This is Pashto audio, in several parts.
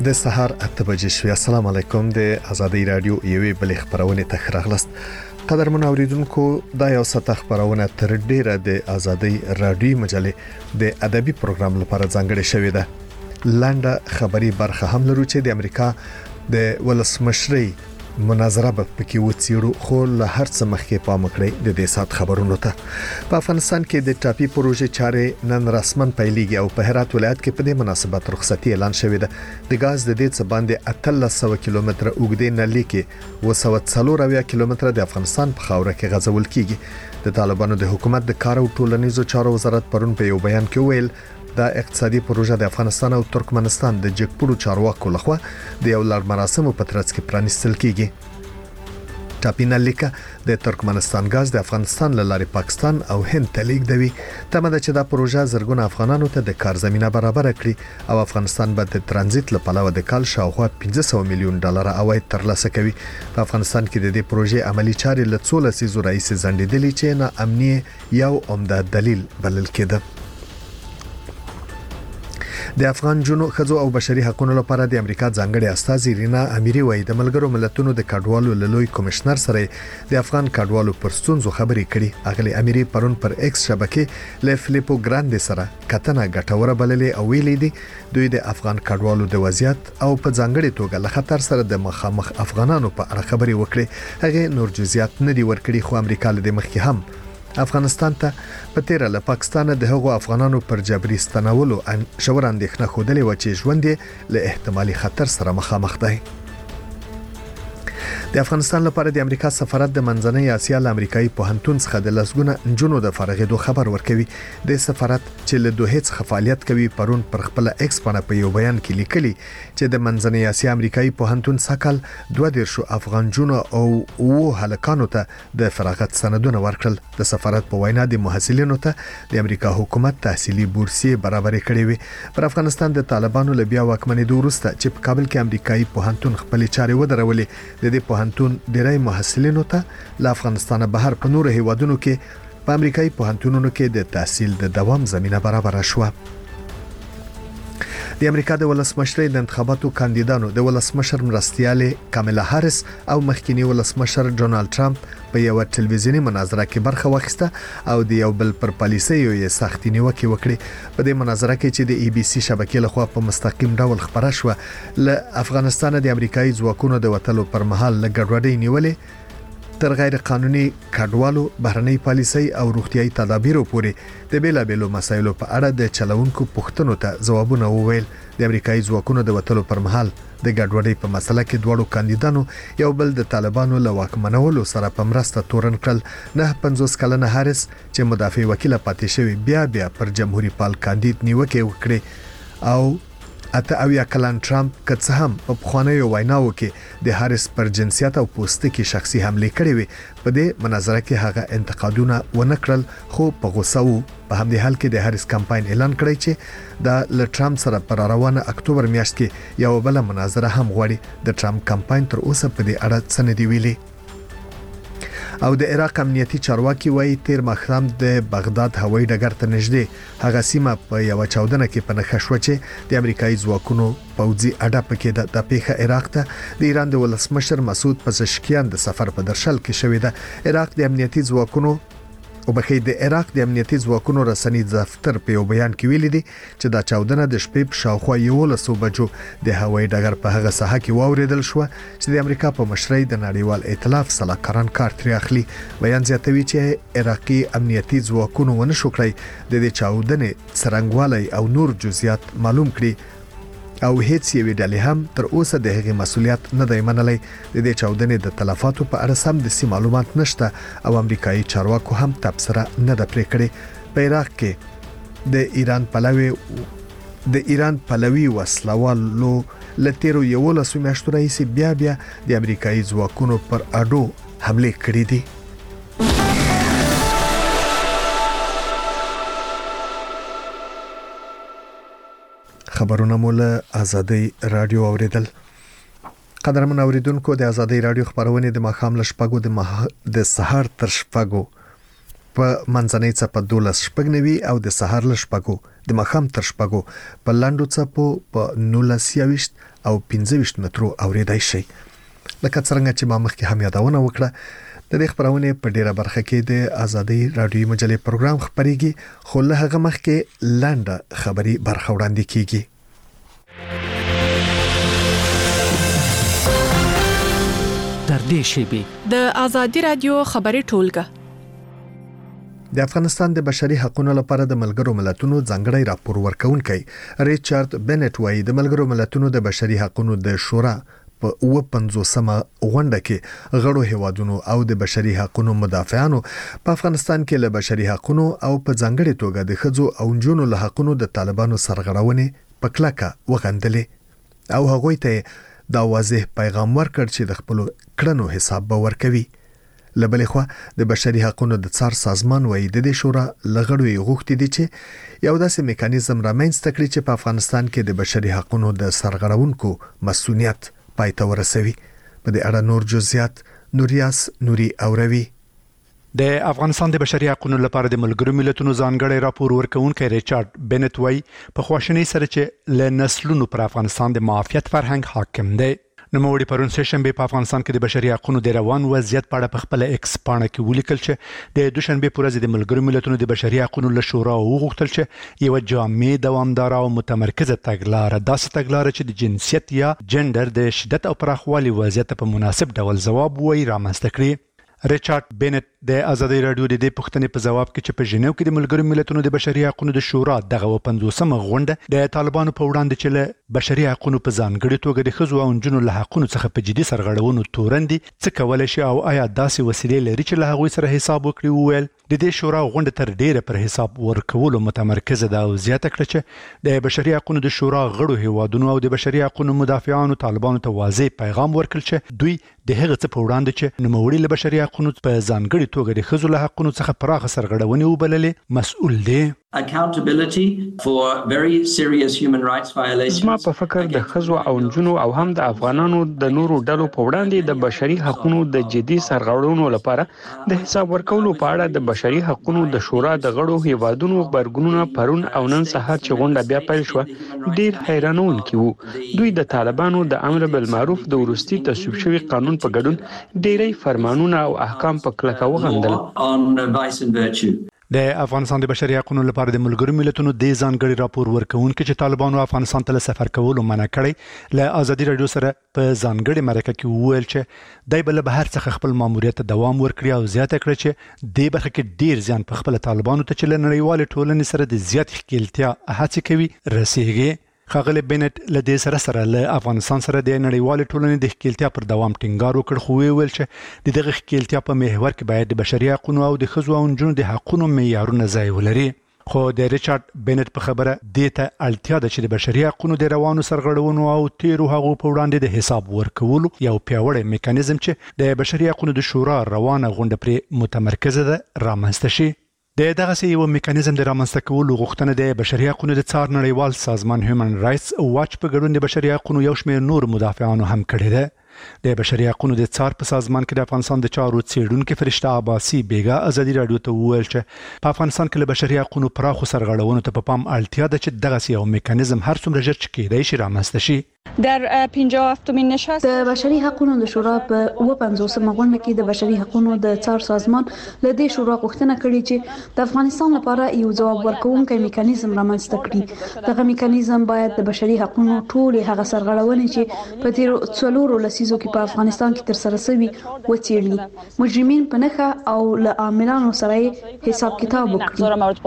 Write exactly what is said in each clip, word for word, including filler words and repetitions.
د سهار اته بجې شوې. السلام علیکم. د آزادۍ رادیو یوې بلې خبرونه ته راغلاست. قدرمن اوریدونکو، دا یو ساته خبرونه تر ډیره د آزادۍ رادیو مجلې د ادبي پروګرام لپاره ځانګړې شوې ده. لنډه خبري برخه هم لرو چې د امریکا د ولسمشرۍ مناظره به پکې وڅیړو، خو له هر څه مخکې پام وکړئ د دې سات خبرونو ته. په افغانستان کې د ټاپي پروژې چارې نن رسمن پیلېږي او په هرات ولایت کې په دې مناسبت رخصتي اعلان شوې ده. د غاز د دې څه باندې اتلس سوه کیلومتره اوږدې نلۍ کې اووه سوه څلور اویا کیلومتره د افغانستان په خاوره کې غځول کیږي. د طالبانو د حکومت د کار او ټولنیزو چارو وزارت پرون په یو بیان کې ویل دا اقتصادي پروژه د افغانستان او ترکمنستان د جګپړو چارواکو لخوا د یو لړ مراسمو په ترڅ کې پرانیستل کیږي. ټاپي نلۍ د ترکمنستان غاز د افغانستان له لارې پاکستان او هند ته لیږدوي. تمه ده چې دا پروژه زرګونه افغانانو ته د کار زمينه برابر کړي او افغانستان به د ترانزیت لپاره د کال شاوخوا پنځه سوه میلیون ډالر عواید ترلاسه کوي. په افغانستان کې د دې پروژې عملی چارې له څو لسیزو راهیسې ځنډېدلې چې نه امنیت یو عمده دلیل بلل کېده. د افغان جنو خزو او بشري حقوقو لپاره د امریکا ځانګړي استازي رینا اميري وایي د ملګرو ملتونو د کډوالو لوی کمشنر سره د افغان کډوالو پر ستونزو خبرې کړي. اغلی اميري پرون پر ایکس شبکې له فلیپو ګراندي سره کتنه غټوره بللې او ویلې دي دوی د افغان کډوالو د وضعیت او په ځانګړي توګه له خطر سره د مخامخ افغانانو په اړه خبرې وکړي. هغه نور جزئیات نه دی ورکړي، خو امریکا له مخکې هم افغانستان ته په تیر له پاکستان د هغو افغانانو پر جبري ستنولو ان شور اندېښنه خوده و چې ژوند له احتمالي خطر سره مخامخ دی. د افغانستان لپاره د امریکا سفارت د منځنۍ اسیا له امریکایي پوهنتون څخه د لسګونه نجونو د فارغېدو خبر ورکوي. د سفارت چې له دوه څخه فعالیت کوي پرون پر خپل ایکس باندې په یو بیان کې لیکلي چې د منځنۍ اسیا امریکایي پوهنتون سکل دوه دیرشو افغان جنو او او هلکانو ته د فراغت سندونه ورکړل. د سفارت په وینا د محصلینو ته د امریکا حکومت تحصیلي بورسیې برابرې کړې وي. پر افغانستان د طالبانو له بیا واکمنېدو وروسته چې په کابل کې امریکایي پوهنتون خپل چارې ودرولې، د دې پوهنتون ډیری محصلینو ته له افغانستان بهر په نورو هیوادونو کې په امریکایي پوهنتونونو کې د تحصیل د دوام زمينه برابر شوه. د امریکا د ولسمشرۍ د انتخاباتو کاندیدانو د ولسمشر مرستیالې کاملا هاریس او مخکینی ولسمشر ډونالد ټرمپ په یو ټلویزیونی مناظره کې برخه واخیسته او د یو بل پر پالیسیو یې سختي نیوکه وکړه. په دې مناظره کې چې د ای بي سي شبکې لخوا په مستقیم ډول خبره شوه، له افغانستان د امریکایي ځواکونو د وټلو پر مهال لګړوډۍ نیولې تر غیر قانوني کډوالو، بهرنۍ پالیسۍ او روغتيایي تدابیرو پورې د بیلابېلو مسایلو په اړه د چلونکو پوښتنو ته ځوابونه وویل. د امریکایي ځواکونو د وټلو پر مهال د ګډوډۍ په مسله کې دوړو کاندیدانو یو بل د طالبانو له واکمنولو سره په مرسته تورن کړل. نه پنځوس کلنه هاریس چې مدافع وکیل پاتې شوی بیا بیا پر جمهوریت پال کاندید نیوکه وکړي او اته اویا کلن ټرمپ که څه هم په خوانیو ویناو کې د هاریس پر جنسیت او پوستکي شخصي حمله کړې وي، په دې مناظره کې هغه انتقادونه ونه کړل، خو په غوسه وو. په همدې حال کې د هاریس کمپاین اعلان کړی چې د ل ټرمپ سره پر روانه اکتوبر میاشت کې یو بل مناظره هم غواړي. د ټرمپ کمپاین تر اوسه په دې اړه څه نه دی ویلي. او د عراق امنیتي چارواکي وایي تیر ماښام د بغداد هوایي ډګر ته نږدې هغه سیمه په یو چاودنه کې په نښه شوه چې د امریکایي ځواکونو پوځي اډه پکې ده. د پیښه عراق ته د ایران د ولسمشر مسعود پزشکیان د سفر په درشل کې شوې ده. عراق د امنیتي ځواکونو او بخې د عراق د امنیتي ځواکونو رسنی دفتر په یو بیان کې ویلي دي چې دا چاودنه د شپې په شاوخوا یولسو بجو د هوایي ډګر په هغه ساحه کې واوریدل شو چې د امریکا په مشرۍ د نړیوال ائتلاف سلاکاران کار ترې اخلي. بیان زیاتوي چې عراقي امنیتي ځواکونو ونه شو کړی د دې چاودنې څرنګوالی او نور جزئیات معلوم کړي او هیڅ یو ډلې هم تر اوسه د هغې مسولیت نه دی منلی. د دې چاودنې د تلفاتو په اړه سم دسي معلومات نشته او امریکایي چارواکو هم تبصره نه ده پرې کړې. په عراق کې د ایران پلوي د ایران پلوي وسلوالو لتیرو یولسو میاشتو راهیسې بیا بیا د امریکایي ځواکونو پر اډو حمله کړې دي. خبرونه مول آزادۍ رادیو اوریدل. قدرمن اوریدونکو، د آزادۍ رادیو خبرونه د ماښام له شپږو د مح... د سحر تر شپږو په منځنۍ څپه دولس شپږ نوي او د سحر له شپږو د مخام تر شپږو په لاندو څپو په نولس یویشت او پنځه ویشت مترو اوریدای شي. لکه څنګه چې ما مخکې هم یادونه وکړه د دې خبرونه په ډیره برخه کې د ازادي رادیوي مجلې پروګرام خبريږي، خو له هغه مخکې لاندې خبري برخه وړاندې کیږي. تر دې شیبې د ازادي رادیو خبري ټولګه د افغانستان د بشري حقوقو لپاره د ملګرو ملتونو ځانګړی راپور ورکونکي ریچارډ بنټ وایي د ملګرو ملتونو د بشري حقوقو د شورا په اوه پنځوسمه غونډه کې غړو هیوادونو او د بشري حقوقو مدافعانو په افغانستان کې له بشري حقوقو او په ځانګړي توګه د ښځو او نجونو له حقوقو د طالبانو سرغړونې په کلکه وغندلې او هغوی ته دا واضح پیغام ورکړ چې د خپل کړنو حساب به ورکوي. لبلې خو د بشري حقوقو د څار سازمان وایي د دې شورا لغړو غوښتي دي چې یو داسې میکانیزم رامنځته کړي چې په افغانستان کې د بشري حقوقو د سرغړونکو مسؤلیت پای ته ورسوي. په دې اړه نور جزئیات نوریاس نوري اوروي. د افغانستان د بشري حقوقو لپاره د ملګرو ملتونو ځانګړی راپور ورکونکي ریچارډ بنټ وایي په خواشنۍ سره چې ل نسلونو پر افغانستان د معافیت فرهنګ حاکم دی. نو موږ پرون سشنبه په افغانستان کې د بشري حقوقو د روان وضعیت په اړه په خپل ایکس پاڼه کې ولیکل چې د دوشنبه پر ورځ د ملګرو ملتونو د بشري حقوقو له شورا وغوښتل چې یو جامع دوامدار او متمرکزه تګلارې داسې تګلارې چې د جنسیت یا جندر د شدت او پراخوالي وضعیت په مناسب ډول ځواب وایي رامنځته کړي. ریچارډ بنټ د ازادي رادیو د دې پوښتنې په ځواب کې چې په ژنیو کې د ملګرو ملتونو د بشري حقوقو د شورا دغه پنځوسمه غونډه د طالبانو په وړاندې چې له بشري حقوقو په ځانګړي توګه د ښځو او نجونو له حقوقو څخه په جدي سرغړونو تورندي څه کولای شي او آیا داسې وسیلې لري چې له هغوی سره حساب وکړي. وویل د دې شورا غونډه تر ډیره پر حساب ورکولو متمرکزه ده او زیاته کړه چې د بشري حقوقو د شورا غړو هیوادونو او د بشري حقوقو مدافعانو طالبانو ته واضح پیغام ورکړ چې دوی د هغه څه په وړاندې چې نوموړي له بشري حقوقو په ځانګړي توګه د ښځو له حقوقو څخه پراخه سرغړونې وبللې مسؤل دي. accountability for very serious human rights violations. زما په فکر د ښځو او نجونو او هم د افغانانو د نورو ډلو په وړاندې د بشري حقوقو د جدي سرغړونو لپاره د حساب ورکولو په اړه د بشري حقوقو د شورا د غړو هیوادونو خبرګونونه پرون او نن سهار چې غونډه بیا پیل شو ډیر حیرانونکي وو. دوی د طالبانو د امر بالمعروف د ورستي تصویب شوی قانون په ګډون ډیری فرمانونه او احکام په کلکه وغندل. د افغانستان د بشري حقوقو لپاره د ملګرو ملتونو د ځانګړي راپور ورکونکي چې طالبانو افغانستان ته سفر کولو منع کړی له ازادي رادیو سره په ځانګړي مرکه کې وویل چې دای بل بهر څخه خپل ماموریت دوام ورکړي او زیاته کړ چې د برخه کې ډیر ځان په خپل طالبانو ته چې له نړیوال ټولنې سره د زیات ښکیلتیا هڅه کوي رسیږي. خغل بنټ له دې سره سره له افغانستان سره د نړیوال ټولنې د ښکیلتیا پر دوام ټینګار وکړ خو ویل چې د دغه ښکیلتیا په محور کې باید د بشري حقوقو او د ښځو او نجونو د حقوقو معیارونه ځای ولري. خو د ریچارډ بنټ په خبره د ته اړتیا ده چې د بشري حقوقو د روانو سرغړونو او تیرو هغو په وړاندې د حساب ورکولو یو پیاوړی میکانیزم چې د بشري حقوقو د شورا روانه غونډه پر متمرکزه ده رامنځته شي. د دغه یو میکانیزم د رامنځته کولو غوښتنه د بشري حقوقو د څار نړیوال سازمان هیومن رائټس واچ په ګډون د بشري حقوقو یو شمېر نور مدافعانو هم کړی ده. د بشري حقوقو د څار په سازمان کې د افغانستان د چارو څېړونکو فرشته عباسي بیګا ازادي رادیو ته وویل چې په افغانستان کې د بشري حقوقو پراخو سرغړونو ته په پام اړتیا ده چې دغه یو میکانیزم هر څومره ژر چې کېدای شي رامنځته شي. در پنځه و هفتمین نشست د بشري حقوقو د شورا په اوه پنځوسمه غونډه کې د بشري حقوقو د څار سازمان له دې شورا غوښتنه کړې چې د افغانستان لپاره یو ځواب ورکوونکی میکانیزم رامنځته کړي. دغه میکانیزم باید د بشري حقوقو ټول هغه سرغړونې چې په تیر څلورو لسیزو کې په افغانستان کې تر سره شوي وڅېړي، مجرمین په نښه او له عاملانو سره حساب کتاب وکړي.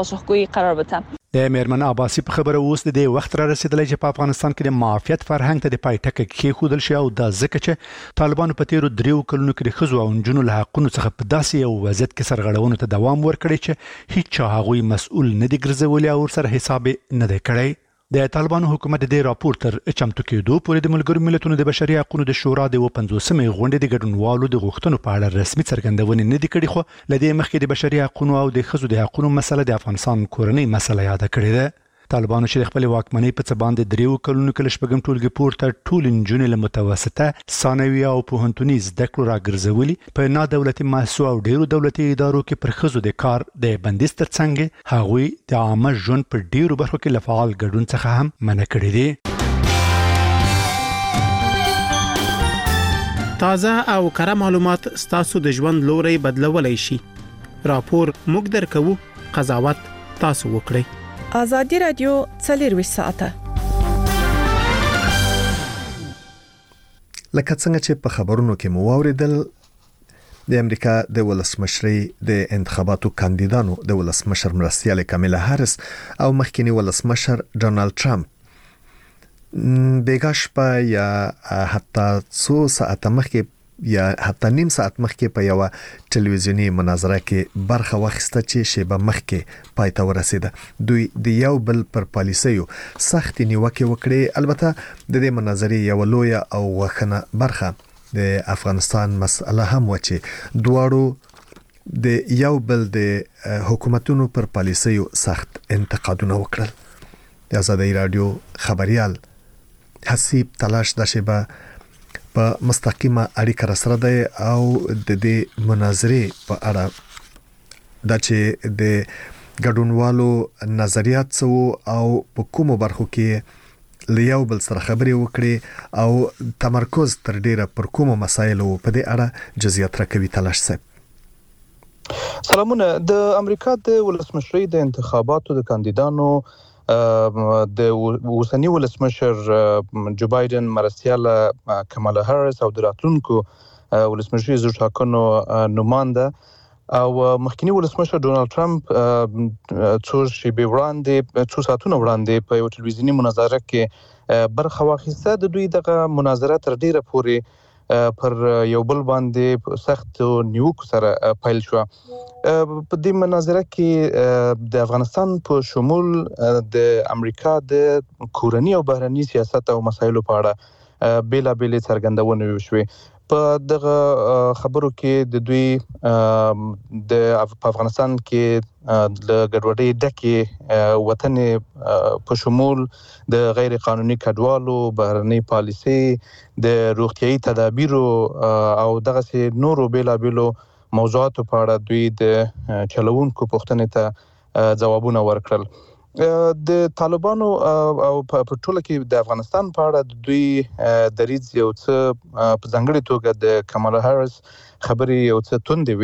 د میرمن عباسي په خبره اوس د دې وخت را رسیدلی چې په افغانستان کې د معافیت فرهنګ ته د پای ټکی کېښودل شي او دا ځکه چې طالبانو په تیرو دریو کلونو کې د ښځو او نجونو له حقونو څخه په داسې یو وضعیت کې سرغړونو ته دوام ورکړی چې هیڅ چا هغوی مسؤل نه دي ګرځولي او ورسره حساب نه دی کړی. د طالبانو حکومت د راپور تر چمتو کېدو پورې د ملګرو ملتونو د بشري حقوقو د شورا د پنځوسمې غونډې د ګډونوالو د غوښتنو په اړه رسمي څرګندونې نه دي کړې خو له دې مخکې د بشري حقوقو او د ښځو د حقوقو مسله د افغانستان کورنۍ مسله یاد کړې ده. طالبانو چې د خپل واکمنۍ په څه باندې دریو کلونو کې شپږم ټولګي پورته ټول نجونې له متوسطه ثانوي او پوهنتوني زده کړو راګرځولي په نا دولتي مؤسسو او ډیرو دولتي ادارو کې پر ښځو د کار د بندیز ترڅنګ هغوی د عامه ژوند په ډیرو برخو کې له فعال ګډون څخه هم منع کړي دي. تازه او کره معلومات ستاسو د ژوند لوري بدلولای شي. راپور موږ درکو، قضاوت تاسو وکړئ. آزادي رادیو څلور ساعته لکه څنګه چې په خبرونو کې مو واوریدل، د امریکا د ولسمشرۍ د انتخاباتو کاندیدانو د ولسمشر مرستیال کاملا هاریس او مخکنی ولسمشر ډونالد ټرمپ بیګاش په یا حتی څو ساعته مخکې یا حتی نیم ساعت مخکې په یو ټلویزیونی مناظره کې برخه واخیسته چې شیبه مخکې پای ته ورسیده. دوی د یو بل پر پالیسیو سخت نیوکه وکړي. البته د دې مناظرې یو لوی او وخنه برخه د افغانستان مسله هم و چې دواړو د یو بل د حکومتونو پر پالیسیو سخت انتقادونه وکړل. د آزادۍ رادیو خبريال حسیب تلاش د شیبه په مستقیمه اړیکه سره ده او د دې مناظرې په اړه د چې د ګډونوالو نظریات څو او په کومو برخو کې لیاو بل سره خبرې وکړي او تمرکز تر ډیره پر کومو مسایلو په دې اړه جزئیات راکوي. تلاش صاحب سلامونه. د امریکا د ولسمشرۍ د انتخاباتو د کاندیدانو د اوسنی ولسمشر جو بایدن مرستیال کاملا هاریس او د راتلونکو ولسمشر زو ټاکنو نماینده او مخکنی ولسمشر ډونالد ټرمپ څو شیبې وړاندې څو ساعتونه وړاندې په یو ټلویزیونی مناظره کې برخه واخیسته. د دوی دغه مناظره تر ډیره پورې پر یو بل باندې سخت نیوکو سره پیل شو. په دې مناظره کې د افغانستان په شمول د امریکا د کورنی او بهرنی سیاست او مسایلو په اړه بیلا بیل څرګندونه وشوه. په دغه خبرو کې د دوی د افغانستان کې د ګډوډۍ ډکه وطن په شمول د غیر قانوني کډوالو، بهرنی پالیسي، د روغتيایي تدابیرو او دغه نورو بیلا بیلو موضوعاتو په اړه دوی د چلوونکو پوښتنې ته ځوابونه ورکړل. د طالبانو او په ټوله کې د افغانستان په اړه دوی دریځ یو څه په ځانګړي توګه د کاملا هاریس خبرې یو څه توندې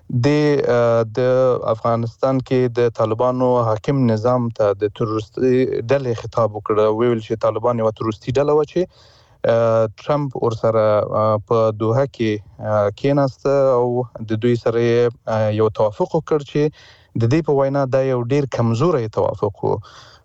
وي. د افغانستان کې د طالبانو حاکم نظام ته د تروریستي ډلې خطاب وکړ. ویل چې طالبان یو تروریستي ډله و چې ټرمپ ورسره په دوحه کې کېناسته او د دوی سره یو توافق وکړ چې د دې په وینا دا یو ډیر کمزوري توافق وو.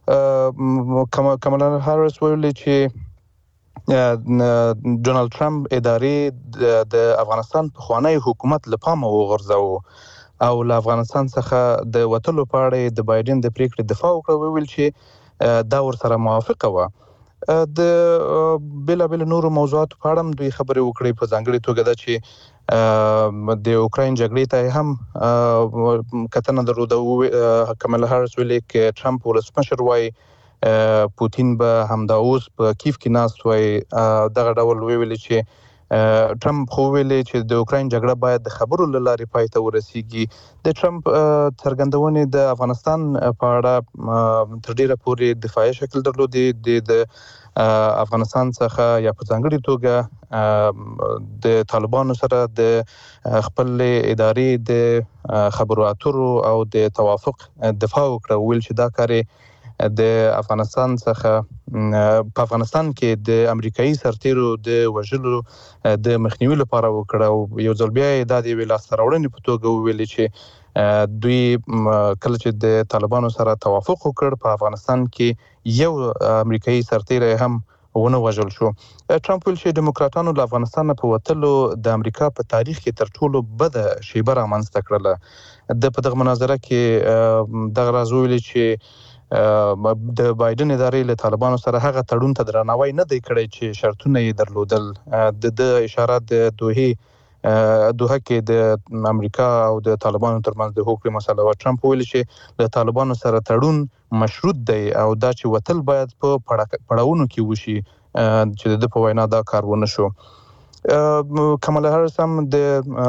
کاملا هاریس ویل چې ډونالد ټرمپ ادارې د افغانستان په خوانی حکومت لپاره وغورځاو او له افغانستان څخه د وټلو په اړه د بایدن د پریکړې دفاع وکړه. ویل چې دا ورسره موافقه و. د بلا بلا نورو موضوعات په اړه دوی خبرې وکړې. په ځانګړي توګه دا چې د اوکراین جګړې ته هم کتنه درلوده. کاملا هاریس ویلي چې ټرمپ ولسمشر وای پوتین به همدا اوس په کیف کې ناست وای. دغه ډول ویلي چې ټرمپ خو ویلي چې د اوکراین جګړه باید د خبرو لارې پای ته ورسیږي. د ټرمپ څرګندونې د افغانستان په اړه تر ډیره پورې دفاعي شکل درلودي. د افغانستان څخه یا په ځانګړي توګه د طالبانو سره د خپل ادارې د خبرو اترو او د توافق دفاع وکړه. ویل چې دا کار د افغانستان څخه په افغانستان کې د امریکایي سرتیرو د وژلو د مخنیوي لپاره وکړه. او یو ځل بیا د دې ویلاس راوړنې په توګه ویل چې دوی کله چې د طالبانو سره توافق وکړ په افغانستان کې یو امریکایي سرتیر هم ونه وژل شو. ټرمپ ویل چې دیموکراتانو له افغانستان په وټلو د امریکا په تاریخ کې تر ټولو بد شیبه رامنځته کړله. د په دغه مناظره کې دغه راز ویل چې د بایدن ادارې له طالبانو سره هغه تړون ته درناوی نه دی کړی چې شرطونه یې درلودل. د د اشاره د دوه دوه کې د امریکا او د طالبانو ترمنځ د هوکړې مسله و. ټرمپ ویل چې د طالبانو سره تړون مشروط دی او دا چې وتل باید په پړاوونو کې وشي چې د په وینا دا کار ونه شو. کمالا هریس هم د